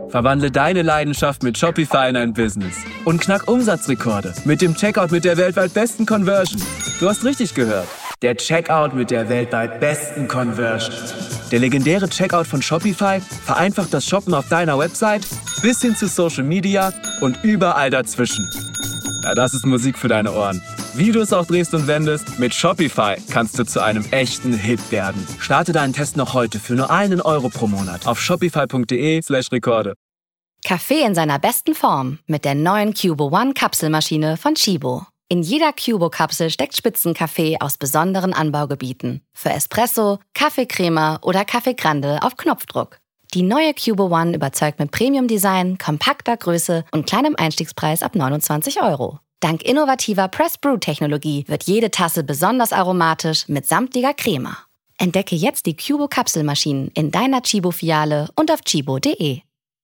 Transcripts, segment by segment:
Verwandle deine Leidenschaft mit Shopify in ein Business und knack Umsatzrekorde mit dem Checkout mit der weltweit besten Conversion. Du hast richtig gehört. Der Checkout mit der weltweit besten Conversion. Der legendäre Checkout von Shopify vereinfacht das Shoppen auf deiner Website bis hin zu Social Media und überall dazwischen. Ja, das ist Musik für deine Ohren. Wie du es auch drehst und wendest, mit Shopify kannst du zu einem echten Hit werden. Starte deinen Test noch heute für nur €1 pro Monat auf shopify.de/Rekorde. Kaffee in seiner besten Form mit der neuen Cubo One Kapselmaschine von Chibo. In jeder Cubo-Kapsel steckt Spitzenkaffee aus besonderen Anbaugebieten. Für Espresso, Kaffeecrema oder Kaffee Grande auf Knopfdruck. Die neue Cubo One überzeugt mit Premium-Design, kompakter Größe und kleinem Einstiegspreis ab €29. Dank innovativer Press-Brew-Technologie wird jede Tasse besonders aromatisch mit samtiger Crema. Entdecke jetzt die Cubo-Kapselmaschinen in deiner Chibo-Filiale und auf chibo.de.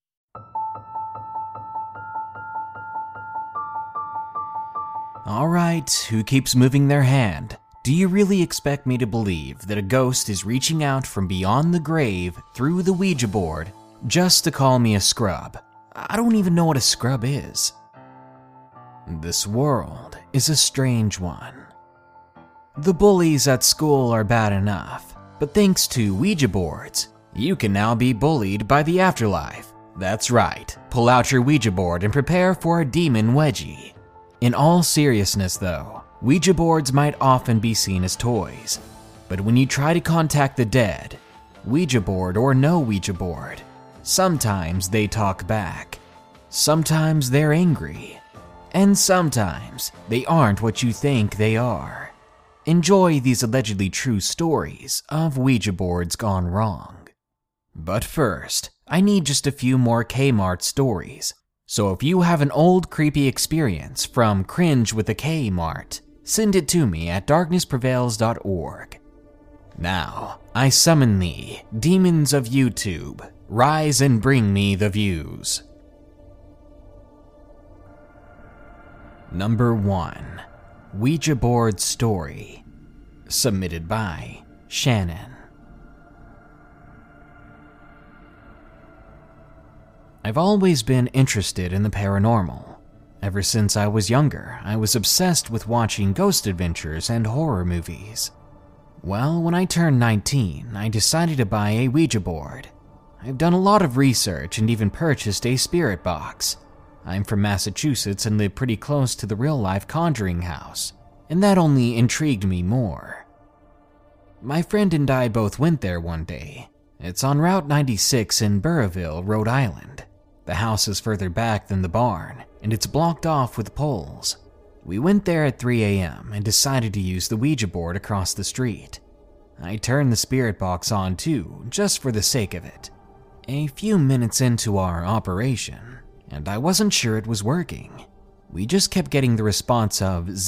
Alright, who keeps moving their hand? Do you really expect me to believe that a ghost is reaching out from beyond the grave through the Ouija board just to call me a scrub? I don't even know what a scrub is. This world is a strange one. The bullies at school are bad enough, but thanks to Ouija boards, you can now be bullied by the afterlife. That's right, pull out your Ouija board and prepare for a demon wedgie. In all seriousness though, Ouija boards might often be seen as toys, but when you try to contact the dead, Ouija board or no Ouija board, sometimes they talk back, sometimes they're angry, and sometimes they aren't what you think they are. Enjoy these allegedly true stories of Ouija boards gone wrong. But first, I need just a few more Kmart stories. So if you have an old creepy experience from Cringe with a Kmart, send it to me at darknessprevails.org. Now, I summon thee, demons of YouTube, rise and bring me the views. Number 1. Ouija Board Story. Submitted by Shannon. I've always been interested in the paranormal. Ever since I was younger, I was obsessed with watching ghost adventures and horror movies. Well, when I turned 19, I decided to buy a Ouija board. I've done a lot of research and even purchased a spirit box. I'm from Massachusetts and live pretty close to the real-life Conjuring house, and that only intrigued me more. My friend and I both went there one day. It's on Route 96 in Burrillville, Rhode Island. The house is further back than the barn, and it's blocked off with poles. We went there at 3 a.m. and decided to use the Ouija board across the street. I turned the spirit box on too, just for the sake of it. A few minutes into our operation, and I wasn't sure it was working. We just kept getting the response of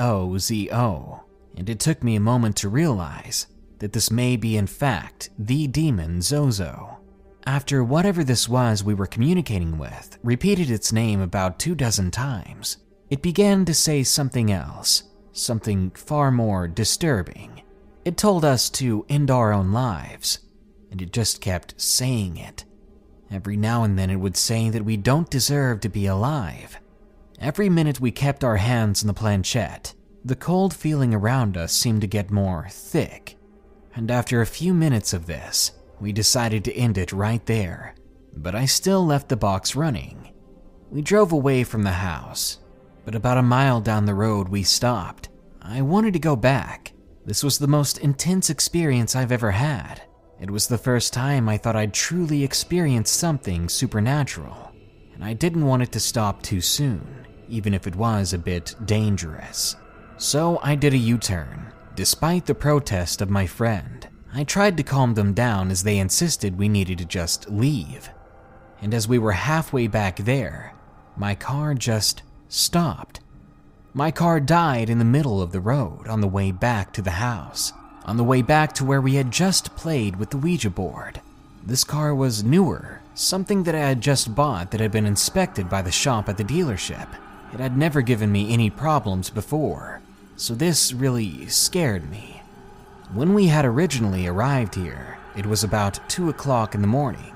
Z-O-Z-O, and it took me a moment to realize that this may be in fact the demon Zozo. After whatever this was we were communicating with repeated its name about 24 times, it began to say something else, something far more disturbing. It told us to end our own lives, and it just kept saying it. Every now and then it would say that we don't deserve to be alive. Every minute we kept our hands on the planchette, the cold feeling around us seemed to get more thick. And after a few minutes of this, we decided to end it right there, but I still left the box running. We drove away from the house, but about a mile down the road we stopped. I wanted to go back. This was the most intense experience I've ever had. It was the first time I thought I'd truly experienced something supernatural, and I didn't want it to stop too soon, even if it was a bit dangerous. So I did a U-turn, despite the protest of my friend. I tried to calm them down as they insisted we needed to just leave. And as we were halfway back there, my car just stopped. My car died in the middle of the road on the way back to the house, on the way back to where we had just played with the Ouija board. This car was newer, something that I had just bought that had been inspected by the shop at the dealership. It had never given me any problems before, so this really scared me. When we had originally arrived here, it was about 2 o'clock in the morning.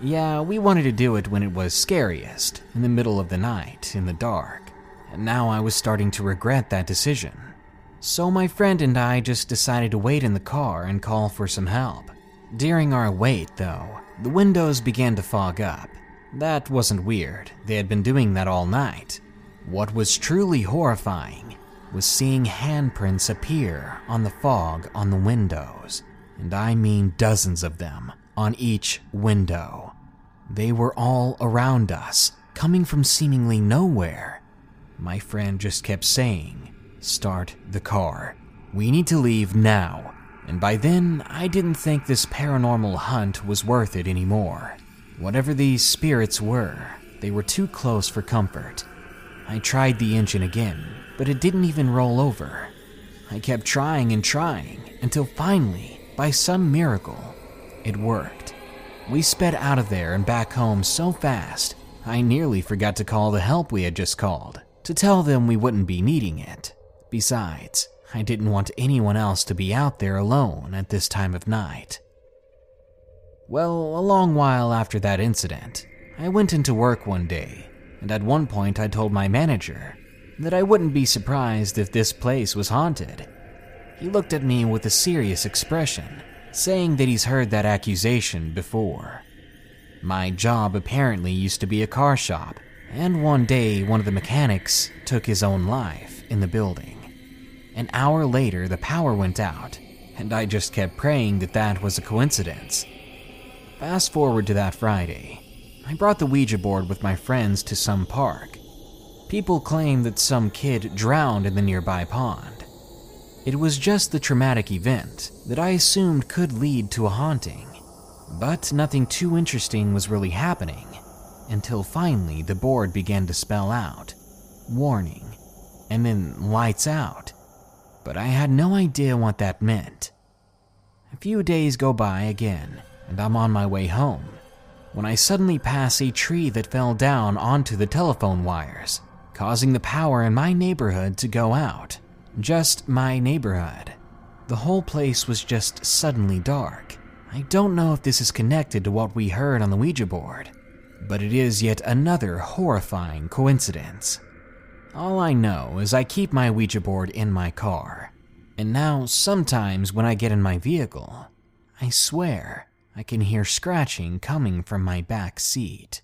Yeah, we wanted to do it when it was scariest, in the middle of the night, in the dark, and now I was starting to regret that decision. So my friend and I just decided to wait in the car and call for some help. During our wait, though, the windows began to fog up. That wasn't weird, they had been doing that all night. What was truly horrifying was seeing handprints appear on the fog on the windows, and I mean dozens of them on each window. They were all around us, coming from seemingly nowhere. My friend just kept saying, "Start the car. We need to leave now." And by then, I didn't think this paranormal hunt was worth it anymore. Whatever these spirits were, they were too close for comfort. I tried the engine again, but it didn't even roll over. I kept trying and trying until finally, by some miracle, it worked. We sped out of there and back home so fast, I nearly forgot to call the help we had just called, to tell them we wouldn't be needing it. Besides, I didn't want anyone else to be out there alone at this time of night. Well, a long while after that incident, I went into work one day, and at one point I told my manager that I wouldn't be surprised if this place was haunted. He looked at me with a serious expression, saying that he's heard that accusation before. My job apparently used to be a car shop, and one day one of the mechanics took his own life in the building. An hour later, the power went out, and I just kept praying that that was a coincidence. Fast forward to that Friday. I brought the Ouija board with my friends to some park. People claim that some kid drowned in the nearby pond. It was just the traumatic event that I assumed could lead to a haunting. But nothing too interesting was really happening, until finally the board began to spell out, "Warning," and then "Lights out." But I had no idea what that meant. A few days go by again, and I'm on my way home, when I suddenly pass a tree that fell down onto the telephone wires, causing the power in my neighborhood to go out. Just my neighborhood. The whole place was just suddenly dark. I don't know if this is connected to what we heard on the Ouija board, but it is yet another horrifying coincidence. All I know is I keep my Ouija board in my car, and now sometimes when I get in my vehicle, I swear I can hear scratching coming from my back seat.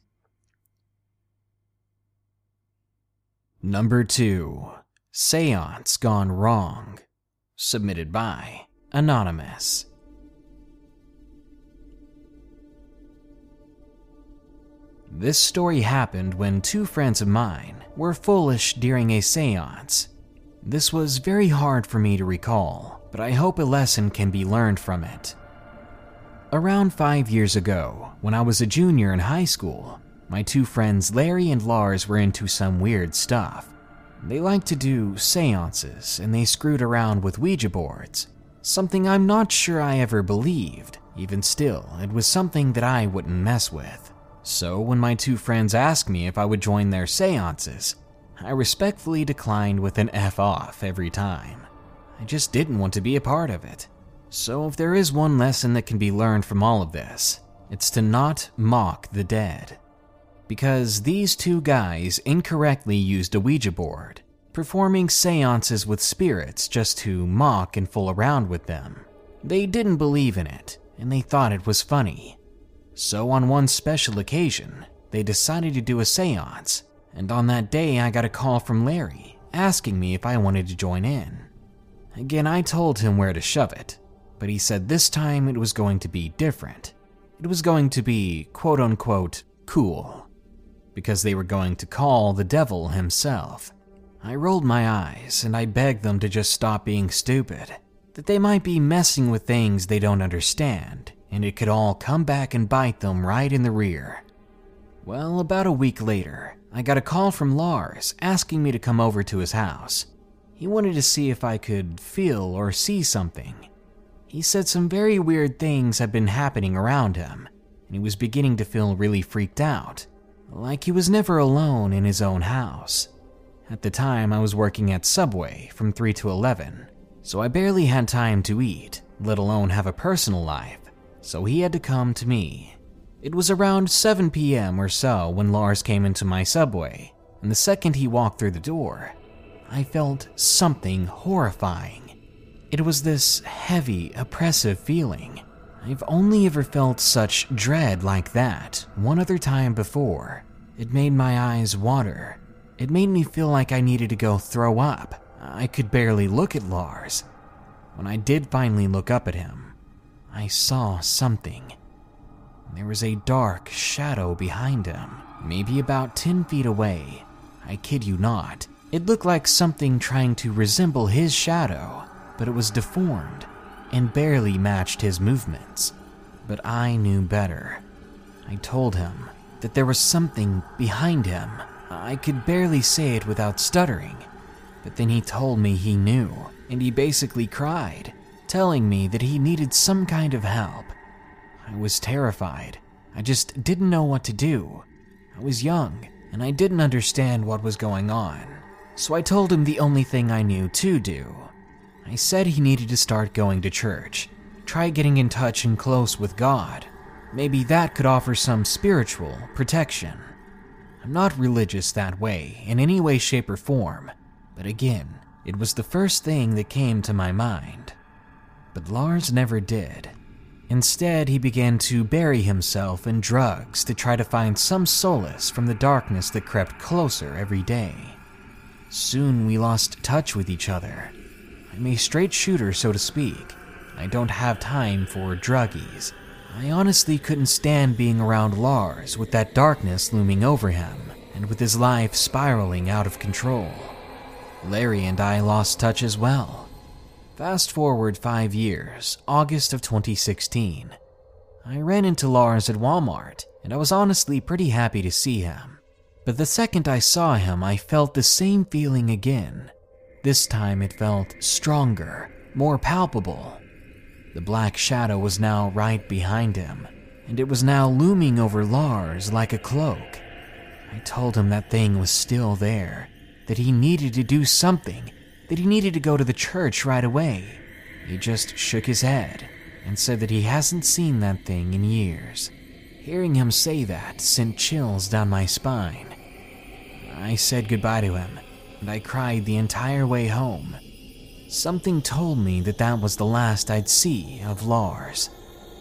Number 2. Seance Gone Wrong. Submitted by Anonymous. This story happened when two friends of mine were foolish during a seance. This was very hard for me to recall, but I hope a lesson can be learned from it. Around 5 years ago, when I was a junior in high school, my two friends Larry and Lars were into some weird stuff. They liked to do seances, and they screwed around with Ouija boards, something I'm not sure I ever believed. Even still, it was something that I wouldn't mess with. So when my two friends asked me if I would join their seances, I respectfully declined with an F off every time. I just didn't want to be a part of it. So if there is one lesson that can be learned from all of this, it's to not mock the dead. Because these two guys incorrectly used a Ouija board, performing seances with spirits just to mock and fool around with them. They didn't believe in it, and they thought it was funny. So on one special occasion, they decided to do a seance, and on that day I got a call from Larry asking me if I wanted to join in. Again, I told him where to shove it, but he said this time it was going to be different. It was going to be quote-unquote cool, because they were going to call the devil himself. I rolled my eyes and I begged them to just stop being stupid, that they might be messing with things they don't understand, and it could all come back and bite them right in the rear. Well, about a week later, I got a call from Lars asking me to come over to his house. He wanted to see if I could feel or see something. He said some very weird things had been happening around him, and he was beginning to feel really freaked out, like he was never alone in his own house. At the time, I was working at Subway from 3 to 11, so I barely had time to eat, let alone have a personal life, so he had to come to me. It was around 7 p.m. or so when Lars came into my subway, and the second he walked through the door, I felt something horrifying. It was this heavy, oppressive feeling. I've only ever felt such dread like that one other time before. It made my eyes water. It made me feel like I needed to go throw up. I could barely look at Lars. When I did finally look up at him, I saw something. There was a dark shadow behind him, maybe about 10 feet away. I kid you not. It looked like something trying to resemble his shadow, but it was deformed and barely matched his movements. But I knew better. I told him that there was something behind him. I could barely say it without stuttering, but then he told me he knew, and he basically cried, telling me that he needed some kind of help. I was terrified. I just didn't know what to do. I was young, and I didn't understand what was going on, so I told him the only thing I knew to do. I said he needed to start going to church, try getting in touch and close with God. Maybe that could offer some spiritual protection. I'm not religious that way, in any way, shape, or form, but again, it was the first thing that came to my mind. But Lars never did. Instead, he began to bury himself in drugs to try to find some solace from the darkness that crept closer every day. Soon we lost touch with each other. I'm a straight shooter, so to speak. I don't have time for druggies. I honestly couldn't stand being around Lars with that darkness looming over him and with his life spiraling out of control. Larry and I lost touch as well. Fast forward 5 years, August of 2016. I ran into Lars at Walmart, and I was honestly pretty happy to see him. But the second I saw him, I felt the same feeling again. This time it felt stronger, more palpable. The black shadow was now right behind him, and it was now looming over Lars like a cloak. I told him that thing was still there, that he needed to do something, that he needed to go to the church right away. He just shook his head and said that he hasn't seen that thing in years. Hearing him say that sent chills down my spine. I said goodbye to him, and I cried the entire way home. Something told me that that was the last I'd see of Lars.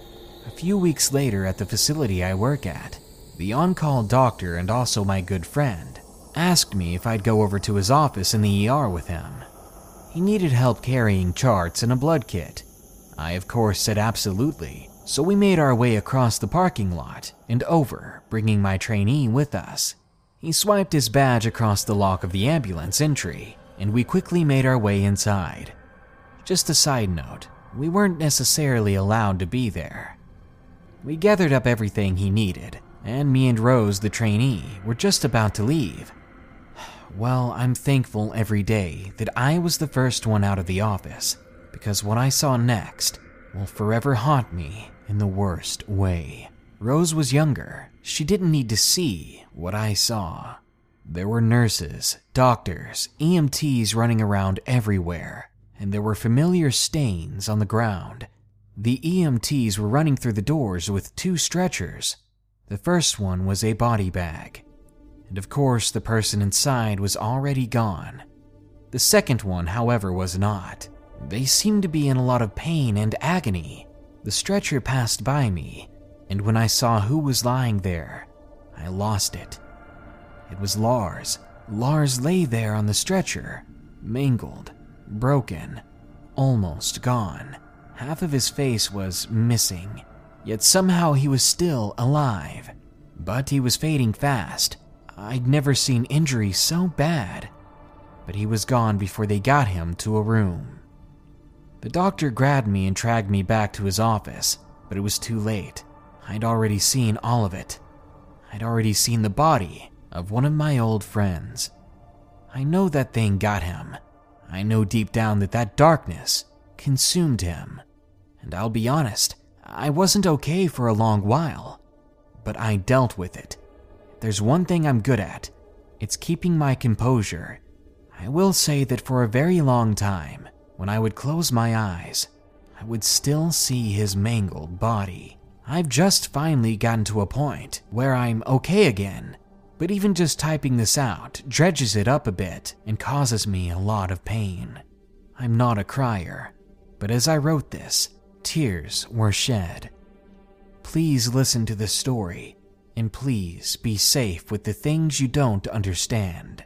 A few weeks later at the facility I work at, the on-call doctor and also my good friend asked me if I'd go over to his office in the ER with him. He needed help carrying charts and a blood kit. I of course said absolutely, so we made our way across the parking lot and over, bringing my trainee with us. He swiped his badge across the lock of the ambulance entry, and we quickly made our way inside. Just a side note, we weren't necessarily allowed to be there. We gathered up everything he needed, and me and Rose, the trainee, were just about to leave. Well, I'm thankful every day that I was the first one out of the office, because what I saw next will forever haunt me in the worst way. Rose was younger. She didn't need to see what I saw. There were nurses, doctors, EMTs running around everywhere, and there were familiar stains on the ground. The EMTs were running through the doors with 2 stretchers. The first one was a body bag, and of course the person inside was already gone. The second one, however, was not. They seemed to be in a lot of pain and agony. The stretcher passed by me, and when I saw who was lying there, I lost it. It was Lars. Lars lay there on the stretcher, mangled, broken, almost gone. Half of his face was missing, yet somehow he was still alive. But he was fading fast. I'd never seen injury so bad. But he was gone before they got him to a room. The doctor grabbed me and dragged me back to his office, but it was too late. I'd already seen all of it. I'd already seen the body of one of my old friends. I know that thing got him. I know deep down that that darkness consumed him. And I'll be honest, I wasn't okay for a long while, but I dealt with it. There's one thing I'm good at. It's keeping my composure. I will say that for a very long time, when I would close my eyes, I would still see his mangled body. I've just finally gotten to a point where I'm okay again, but even just typing this out dredges it up a bit and causes me a lot of pain. I'm not a crier, but as I wrote this, tears were shed. Please listen to this story, and please be safe with the things you don't understand.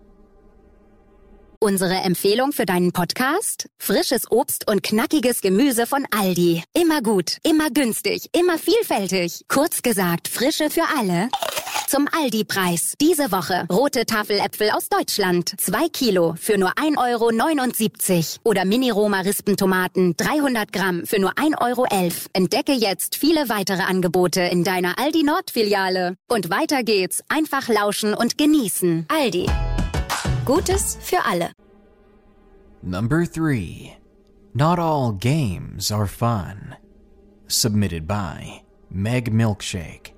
Unsere Empfehlung für deinen Podcast? Frisches Obst und knackiges Gemüse von Aldi. Immer gut, immer günstig, immer vielfältig. Kurz gesagt, Frische für alle. Zum Aldi-Preis. Diese Woche rote Tafeläpfel aus Deutschland. 2 Kilo für nur 1,79 €. Oder Mini-Roma-Rispentomaten 300 Gramm für nur 1,11 €. Entdecke jetzt viele weitere Angebote in deiner Aldi-Nord-Filiale. Und weiter geht's. Einfach lauschen und genießen. Aldi. Gutes für alle. Number 3. Not all games are fun. Submitted by Meg Milkshake.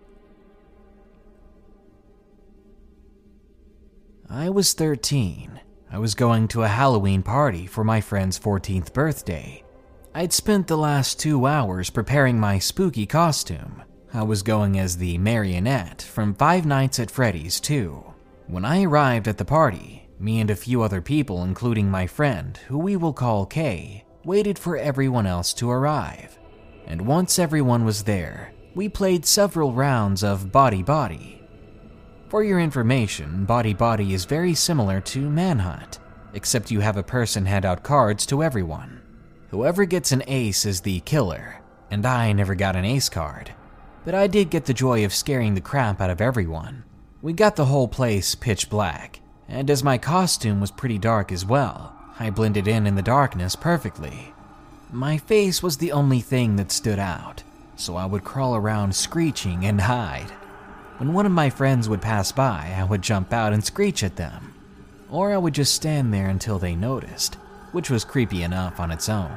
I was 13. I was going to a Halloween party for my friend's 14th birthday. I'd spent the last 2 hours preparing my spooky costume. I was going as the marionette from Five Nights at Freddy's 2. When I arrived at the party, me and a few other people, including my friend, who we will call Kay, waited for everyone else to arrive. And once everyone was there, we played several rounds of Body Body. For your information, Body Body is very similar to Manhunt, except you have a person hand out cards to everyone. Whoever gets an ace is the killer, and I never got an ace card. But I did get the joy of scaring the crap out of everyone. We got the whole place pitch black, and as my costume was pretty dark as well, I blended in the darkness perfectly. My face was the only thing that stood out, so I would crawl around screeching and hide. When one of my friends would pass by, I would jump out and screech at them, or I would just stand there until they noticed, which was creepy enough on its own.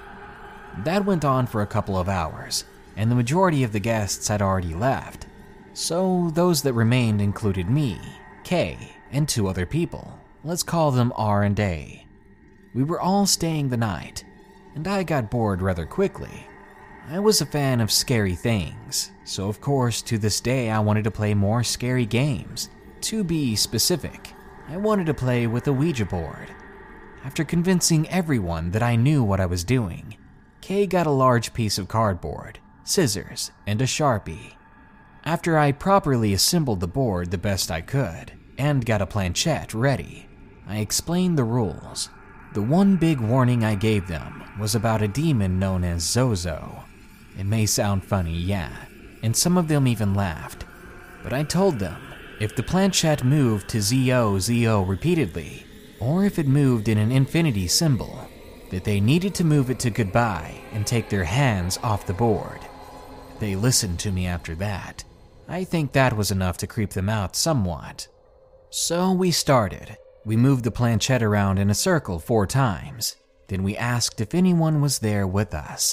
That went on for a couple of hours, and the majority of the guests had already left. So those that remained included me, Kay, and 2 other people. Let's call them R and A. We were all staying the night, and I got bored rather quickly. I was a fan of scary things, so of course to this day I wanted to play more scary games. To be specific, I wanted to play with a Ouija board. After convincing everyone that I knew what I was doing, Kay got a large piece of cardboard, scissors, and a Sharpie. After I properly assembled the board the best I could, and got a planchette ready, I explained the rules. The one big warning I gave them was about a demon known as Zozo. It may sound funny, yeah, and some of them even laughed, but I told them if the planchette moved to ZO repeatedly, or if it moved in an infinity symbol, that they needed to move it to goodbye and take their hands off the board. They listened to me after that. I think that was enough to creep them out somewhat. So we started. We moved the planchette around in a circle 4 times. Then we asked if anyone was there with us.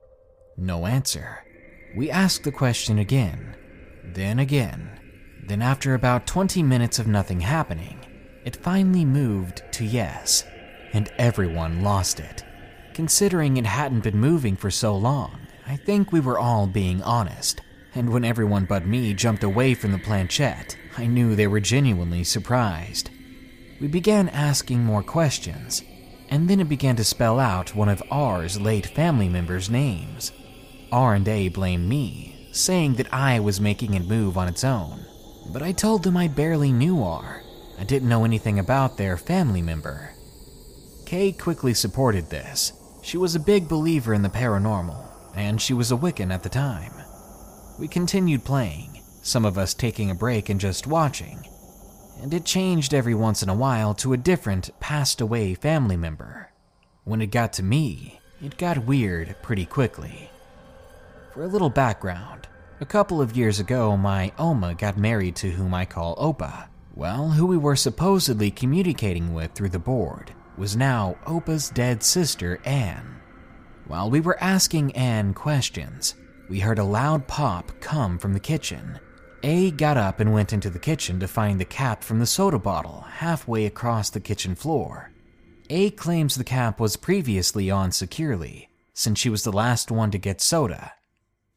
No answer. We asked the question again. Then again. Then after about 20 minutes of nothing happening, it finally moved to yes, and everyone lost it. Considering it hadn't been moving for so long, I think we were all being honest. And when everyone but me jumped away from the planchette, I knew they were genuinely surprised. We began asking more questions, and then it began to spell out one of R's late family members' names. R&A blamed me, saying that I was making it move on its own. But I told them I barely knew R. I didn't know anything about their family member. Kay quickly supported this. She was a big believer in the paranormal, and she was a Wiccan at the time. We continued playing, some of us taking a break and just watching, and it changed every once in a while to a different, passed-away family member. When it got to me, it got weird pretty quickly. For a little background, a couple of years ago, my Oma got married to whom I call Opa. Well, who we were supposedly communicating with through the board was now Opa's dead sister, Anne. While we were asking Anne questions, we heard a loud pop come from the kitchen. A got up and went into the kitchen to find the cap from the soda bottle halfway across the kitchen floor. A claims the cap was previously on securely, since she was the last one to get soda.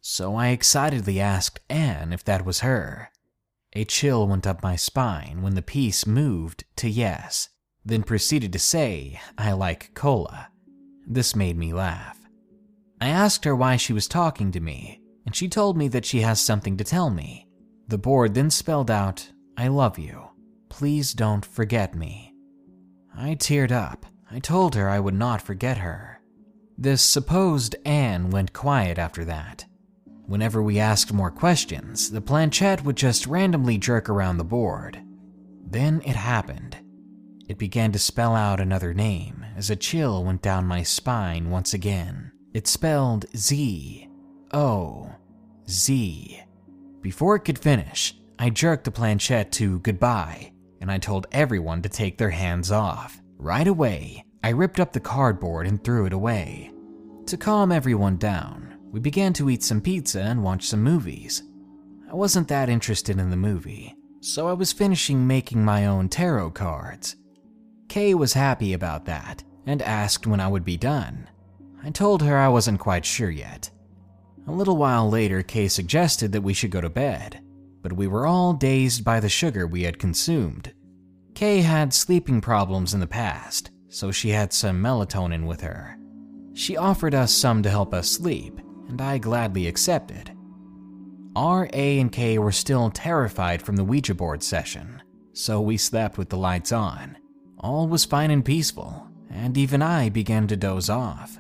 so I excitedly asked Anne if that was her. A chill went up my spine when the piece moved to yes, then proceeded to say, "I like cola." This made me laugh. I asked her why she was talking to me, and she told me that she has something to tell me. The board then spelled out, "I love you. Please don't forget me." I teared up. I told her I would not forget her. This supposed Anne went quiet after that. Whenever we asked more questions, the planchette would just randomly jerk around the board. Then it happened. It began to spell out another name as a chill went down my spine once again. It spelled Z-O-Z. Before it could finish, I jerked the planchette to goodbye, and I told everyone to take their hands off. Right away, I ripped up the cardboard and threw it away. To calm everyone down, we began to eat some pizza and watch some movies. I wasn't that interested in the movie, so I was finishing making my own tarot cards. Kay was happy about that and asked when I would be done. I told her I wasn't quite sure yet. A little while later, Kay suggested that we should go to bed, but we were all dazed by the sugar we had consumed. Kay had sleeping problems in the past, so she had some melatonin with her. She offered us some to help us sleep, and I gladly accepted. R, A, and K were still terrified from the Ouija board session, so we slept with the lights on. All was fine and peaceful, and even I began to doze off.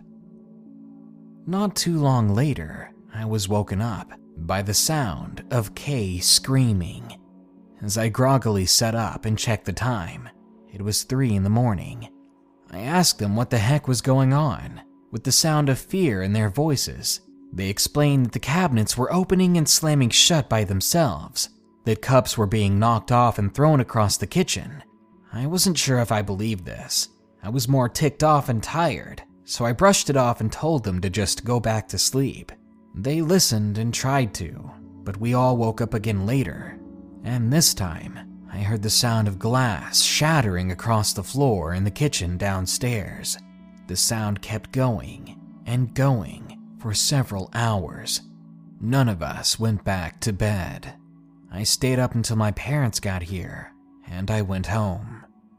Not too long later, I was woken up by the sound of Kay screaming. As I groggily sat up and checked the time, it was 3 a.m. I asked them what the heck was going on. With the sound of fear in their voices, they explained that the cabinets were opening and slamming shut by themselves, that cups were being knocked off and thrown across the kitchen. I wasn't sure if I believed this. I was more ticked off and tired, so I brushed it off and told them to just go back to sleep. They listened and tried to, but we all woke up again later, and this time I heard the sound of glass shattering across the floor in the kitchen downstairs. The sound kept going and going for several hours. None of us went back to bed. I stayed up until my parents got here, and I went home.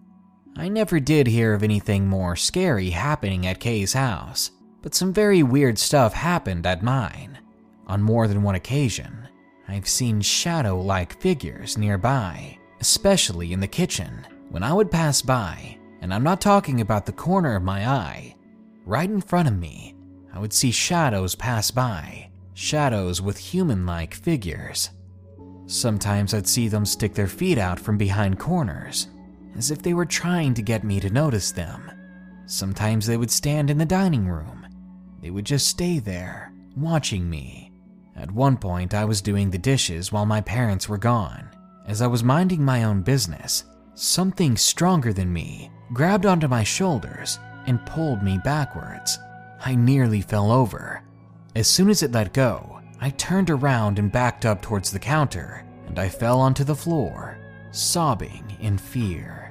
I never did hear of anything more scary happening at Kay's house, but some very weird stuff happened at mine. On more than one occasion, I've seen shadow-like figures nearby, especially in the kitchen. When I would pass by, and I'm not talking about the corner of my eye, right in front of me, I would see shadows pass by, shadows with human-like figures. Sometimes I'd see them stick their feet out from behind corners, as if they were trying to get me to notice them. Sometimes they would stand in the dining room. They would just stay there, watching me. At one point, I was doing the dishes while my parents were gone. As I was minding my own business, something stronger than me grabbed onto my shoulders and pulled me backwards. I nearly fell over. As soon as it let go, I turned around and backed up towards the counter, and I fell onto the floor, sobbing in fear.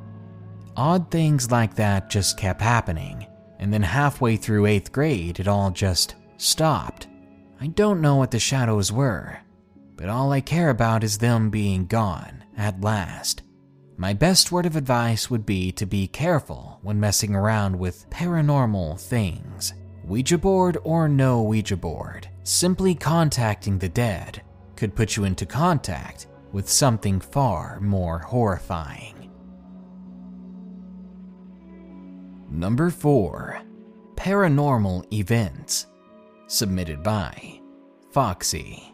Odd things like that just kept happening, and then halfway through 8th grade, it all just stopped. I don't know what the shadows were, but all I care about is them being gone at last. My best word of advice would be to be careful when messing around with paranormal things. Ouija board or no Ouija board, simply contacting the dead could put you into contact with something far more horrifying. Number 4. Paranormal Events. Submitted by Foxy.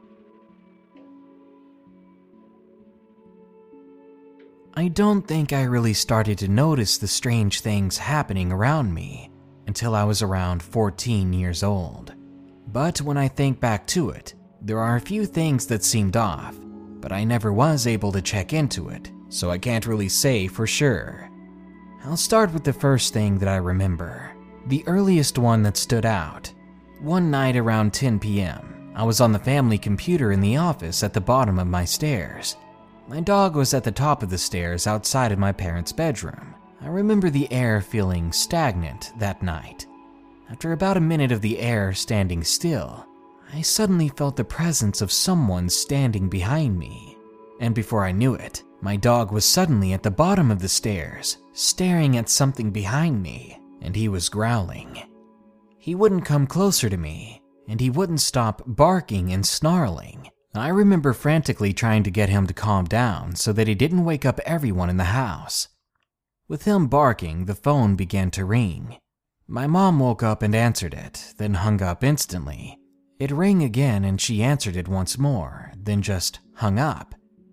I don't think I really started to notice the strange things happening around me until I was around 14 years old. But when I think back to it, there are a few things that seemed off, but I never was able to check into it, so I can't really say for sure. I'll start with the first thing that I remember, the earliest one that stood out. One night around 10 p.m., I was on the family computer in the office at the bottom of my stairs. My dog was at the top of the stairs outside of my parents' bedroom. I remember the air feeling stagnant that night. After about a minute of the air standing still, I suddenly felt the presence of someone standing behind me. And before I knew it, my dog was suddenly at the bottom of the stairs, staring at something behind me, and he was growling. He wouldn't come closer to me, and he wouldn't stop barking and snarling. I remember frantically trying to get him to calm down so that he didn't wake up everyone in the house. With him barking, the phone began to ring. My mom woke up and answered it, then hung up instantly. It rang again and she answered it once more, then just hung up.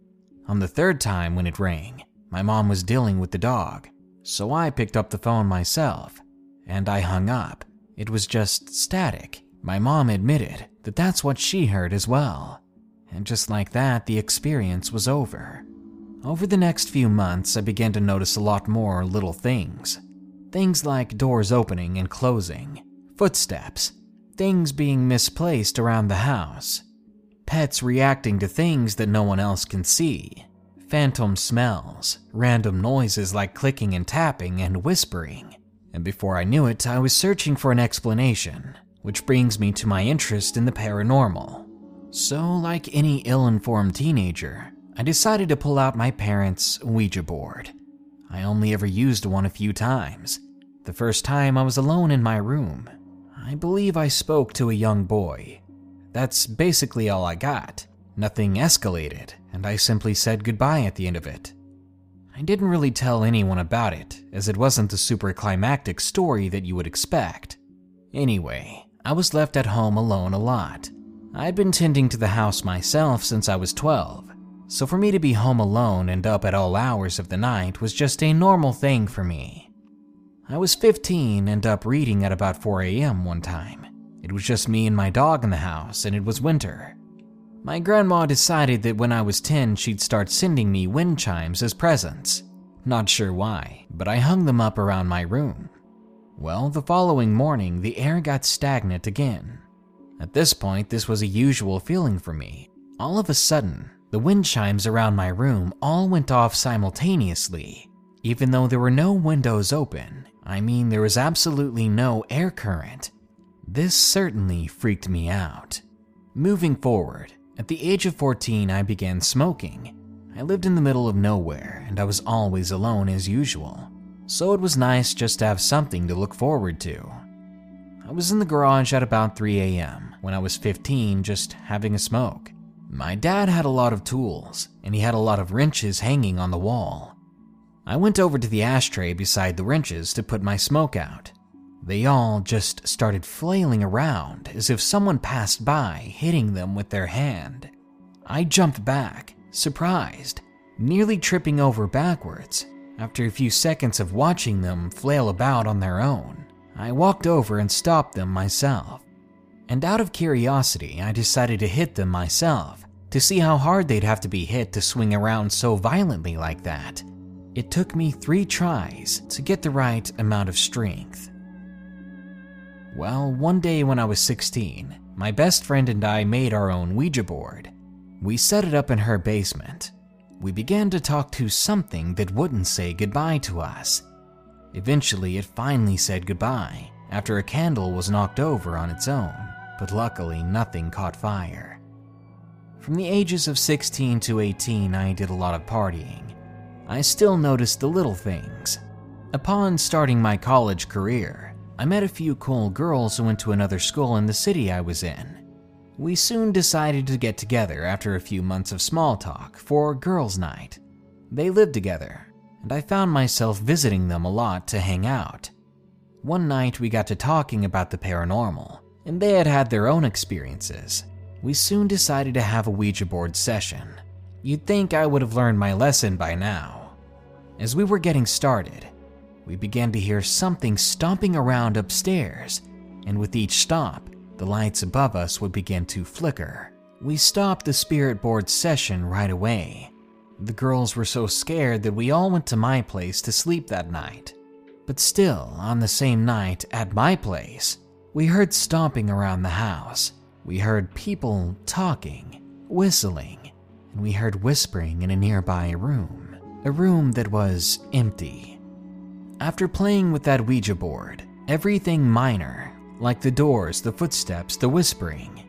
On the third time when it rang, my mom was dealing with the dog, so I picked up the phone myself, and I hung up. It was just static. My mom admitted that that's what she heard as well. And just like that, the experience was over. Over the next few months, I began to notice a lot more little things. Things like doors opening and closing, footsteps, things being misplaced around the house, pets reacting to things that no one else can see, phantom smells, random noises like clicking and tapping and whispering. And before I knew it, I was searching for an explanation, which brings me to my interest in the paranormal. So, like any ill-informed teenager, I decided to pull out my parents' Ouija board. I only ever used one a few times. The first time I was alone in my room. I believe I spoke to a young boy. That's basically all I got. Nothing escalated, and I simply said goodbye at the end of it. I didn't really tell anyone about it, as it wasn't the super climactic story that you would expect. Anyway, I was left at home alone a lot. I'd been tending to the house myself since I was 12, so for me to be home alone and up at all hours of the night was just a normal thing for me. I was 15 and up reading at about 4 a.m. one time. It was just me and my dog in the house, and it was winter. My grandma decided that when I was 10, she'd start sending me wind chimes as presents. Not sure why, but I hung them up around my room. Well, the following morning, the air got stagnant again. At this point, this was a usual feeling for me. All of a sudden, the wind chimes around my room all went off simultaneously, even though there were no windows open. I mean, there was absolutely no air current. This certainly freaked me out. Moving forward, at the age of 14, I began smoking. I lived in the middle of nowhere, and I was always alone as usual, so it was nice just to have something to look forward to. I was in the garage at about 3 a.m. when I was 15, just having a smoke. My dad had a lot of tools, and he had a lot of wrenches hanging on the wall. I went over to the ashtray beside the wrenches to put my smoke out. They all just started flailing around as if someone passed by, hitting them with their hand. I jumped back, surprised, nearly tripping over backwards. After a few seconds of watching them flail about on their own, I walked over and stopped them myself. And out of curiosity, I decided to hit them myself to see how hard they'd have to be hit to swing around so violently like that. It took me 3 tries to get the right amount of strength. Well, one day when I was 16, my best friend and I made our own Ouija board. We set it up in her basement. We began to talk to something that wouldn't say goodbye to us. Eventually, it finally said goodbye after a candle was knocked over on its own, but luckily nothing caught fire. From the ages of 16 to 18, I did a lot of partying. I still noticed the little things. Upon starting my college career, I met a few cool girls who went to another school in the city I was in. We soon decided to get together after a few months of small talk for girls' night. They lived together, and I found myself visiting them a lot to hang out. One night we got to talking about the paranormal, and they had had their own experiences. We soon decided to have a Ouija board session. You'd think I would have learned my lesson by now. As we were getting started, we began to hear something stomping around upstairs, and with each stomp, the lights above us would begin to flicker. We stopped the spirit board session right away. The girls were so scared that we all went to my place to sleep that night. But still, on the same night at my place, we heard stomping around the house. We heard people talking, whistling, and we heard whispering in a nearby room, a room that was empty. After playing with that Ouija board, everything minor, like the doors, the footsteps, the whispering,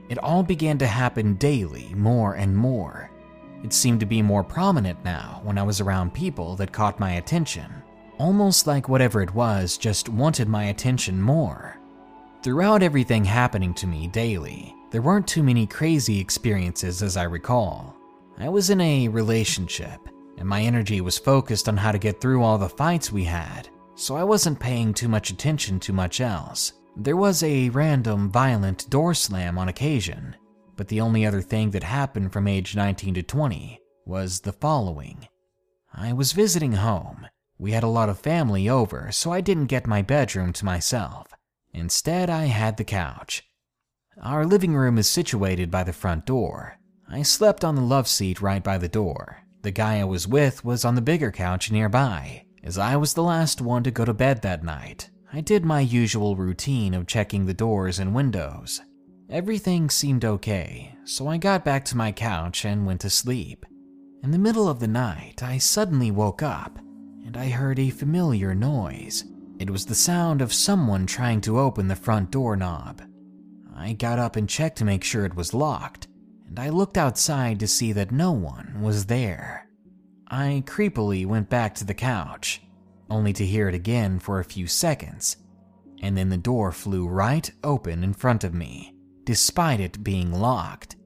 It all began to happen daily, more and more. It seemed to be more prominent now when I was around people that caught my attention, almost like whatever it was just wanted my attention more. Throughout everything happening to me daily, there weren't too many crazy experiences as I recall. I was in a relationship, and my energy was focused on how to get through all the fights we had, so I wasn't paying too much attention to much else. There was a random violent door slam on occasion, but the only other thing that happened from age 19 to 20 was the following. I was visiting home. We had a lot of family over, so I didn't get my bedroom to myself. Instead, I had the couch. Our living room is situated by the front door. I slept on the love seat right by the door. The guy I was with was on the bigger couch nearby. As I was the last one to go to bed that night, I did my usual routine of checking the doors and windows. Everything seemed okay, so I got back to my couch and went to sleep. In the middle of the night, I suddenly woke up, and I heard a familiar noise. It was the sound of someone trying to open the front doorknob. I got up and checked to make sure it was locked, and I looked outside to see that no one was there. I creepily went back to the couch, only to hear it again for a few seconds, and then the door flew right open in front of me, despite it being locked.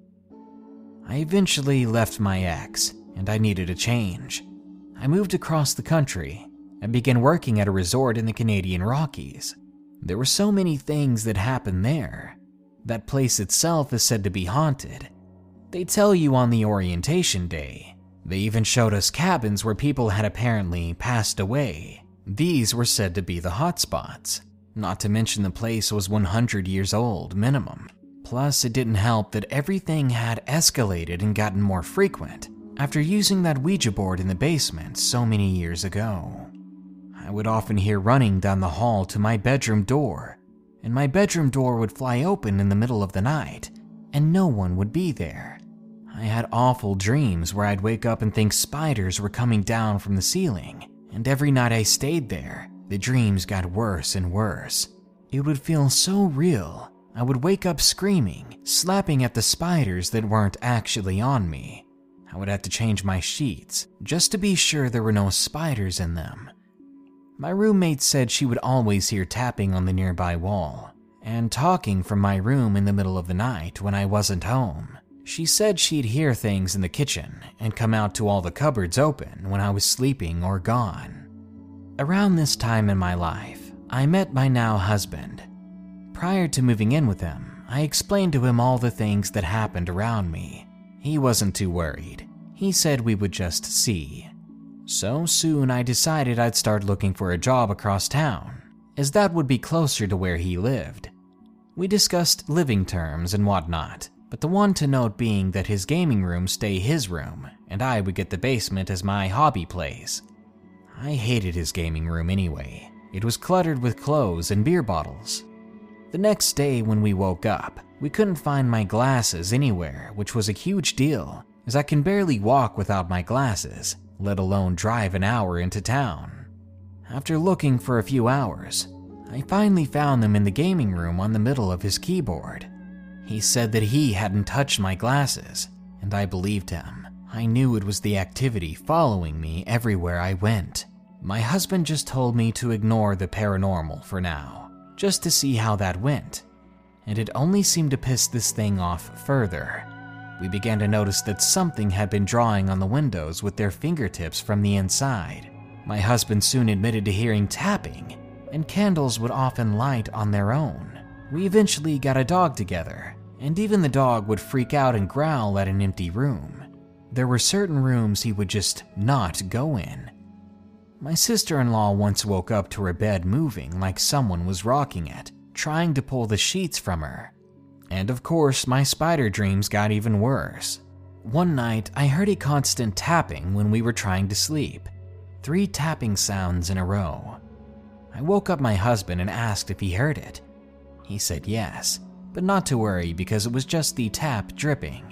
I eventually left my ex, and I needed a change. I moved across the country and began working at a resort in the Canadian Rockies. There were so many things that happened there. That place itself is said to be haunted. They tell you on the orientation day. They even showed us cabins where people had apparently passed away. These were said to be the hotspots. Not to mention the place was 100 years old minimum. Plus, it didn't help that everything had escalated and gotten more frequent after using that Ouija board in the basement so many years ago. I would often hear running down the hall to my bedroom door, and my bedroom door would fly open in the middle of the night, and no one would be there. I had awful dreams where I'd wake up and think spiders were coming down from the ceiling, and every night I stayed there, the dreams got worse and worse. It would feel so real. I would wake up screaming, slapping at the spiders that weren't actually on me. I would have to change my sheets just to be sure there were no spiders in them. My roommate said she would always hear tapping on the nearby wall and talking from my room in the middle of the night when I wasn't home. She said she'd hear things in the kitchen and come out to all the cupboards open when I was sleeping or gone. Around this time in my life, I met my now husband. Prior to moving in with him, I explained to him all the things that happened around me. He wasn't too worried. He said we would just see. So soon I decided I'd start looking for a job across town, as that would be closer to where he lived. We discussed living terms and whatnot, but the one to note being that his gaming room stay his room, and I would get the basement as my hobby place. I hated his gaming room anyway. It was cluttered with clothes and beer bottles. The next day when we woke up, we couldn't find my glasses anywhere, which was a huge deal, as I can barely walk without my glasses, let alone drive an hour into town. After looking for a few hours, I finally found them in the gaming room on the middle of his keyboard. He said that he hadn't touched my glasses, and I believed him. I knew it was the activity following me everywhere I went. My husband just told me to ignore the paranormal for now, just to see how that went, and it only seemed to piss this thing off further. We began to notice that something had been drawing on the windows with their fingertips from the inside. My husband soon admitted to hearing tapping, and candles would often light on their own. We eventually got a dog together, and even the dog would freak out and growl at an empty room. There were certain rooms he would just not go in. My sister-in-law once woke up to her bed moving like someone was rocking it, trying to pull the sheets from her. And of course, my spider dreams got even worse. One night, I heard a constant tapping when we were trying to sleep. 3 tapping sounds in a row. I woke up my husband and asked if he heard it. He said yes, but not to worry because it was just the tap dripping.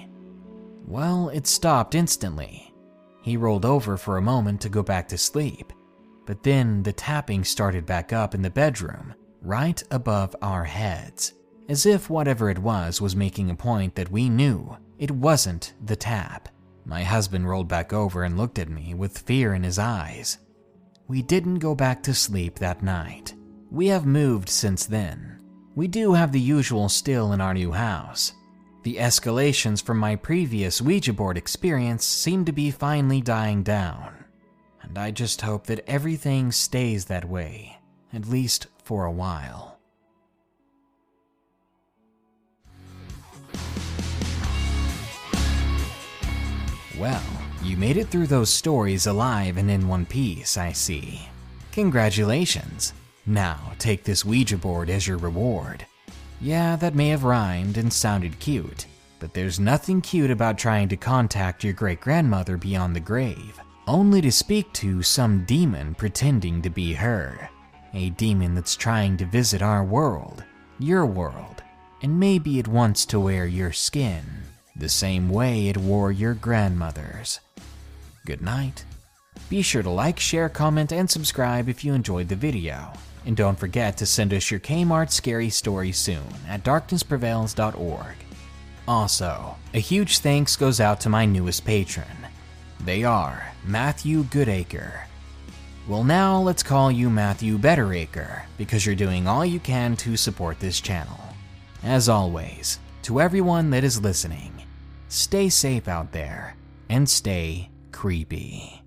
Well, it stopped instantly. He rolled over for a moment to go back to sleep, but then the tapping started back up in the bedroom, right above our heads. as if whatever it was making a point that we knew it wasn't the tap. My husband rolled back over and looked at me with fear in his eyes. We didn't go back to sleep that night. We have moved since then. We do have the usual still in our new house. The escalations from my previous Ouija board experience seem to be finally dying down, and I just hope that everything stays that way, at least for a while. Well, you made it through those stories alive and in one piece, I see. Congratulations. Now, take this Ouija board as your reward. Yeah, that may have rhymed and sounded cute, but there's nothing cute about trying to contact your great-grandmother beyond the grave, only to speak to some demon pretending to be her. A demon that's trying to visit our world, your world, and maybe it wants to wear your skin, the same way it wore your grandmother's. Good night. Be sure to like, share, comment, and subscribe if you enjoyed the video. And don't forget to send us your Kmart scary story soon at darknessprevails.org. Also, a huge thanks goes out to my newest patron. They are Matthew Goodacre. Well, now let's call you Matthew Betteracre because you're doing all you can to support this channel. As always, to everyone that is listening, stay safe out there and stay creepy.